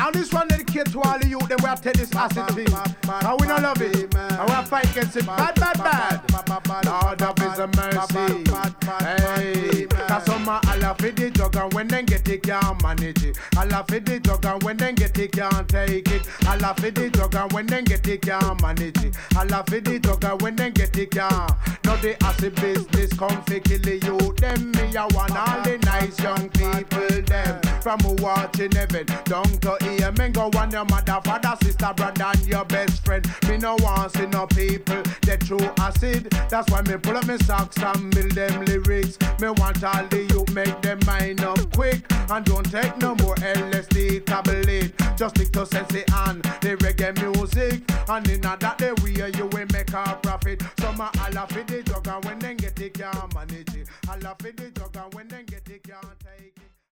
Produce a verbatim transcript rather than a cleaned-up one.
Now this one dedicated to all the youth, then we have to take this acid thing. Now we don't love it. And we have fight against it. Bad, bad, bad. Lord of His mercy. Hey, cause some Allah for the drug and when they get it can't manage it. Allah for the drug and when they get it can't take it. Allah for the drug and when they get it can't manage it. Allah for the drug and when they get it can't. Now the acid business come for kill the youth. Them me a want all the nice young people them. From who watching heaven down to here. Men go on your mother, father, sister, brother and your best friend. Me no want see no people that through acid. That's why me pull up my socks and build them lyrics. Me want all the youth make them mind up quick. And don't take no more L S D tablet. Just stick to Sensei and the reggae music. And in that the way you will make a profit. Some a Allah for the drug and when they get it can't manage it. Allah for the drug and when they get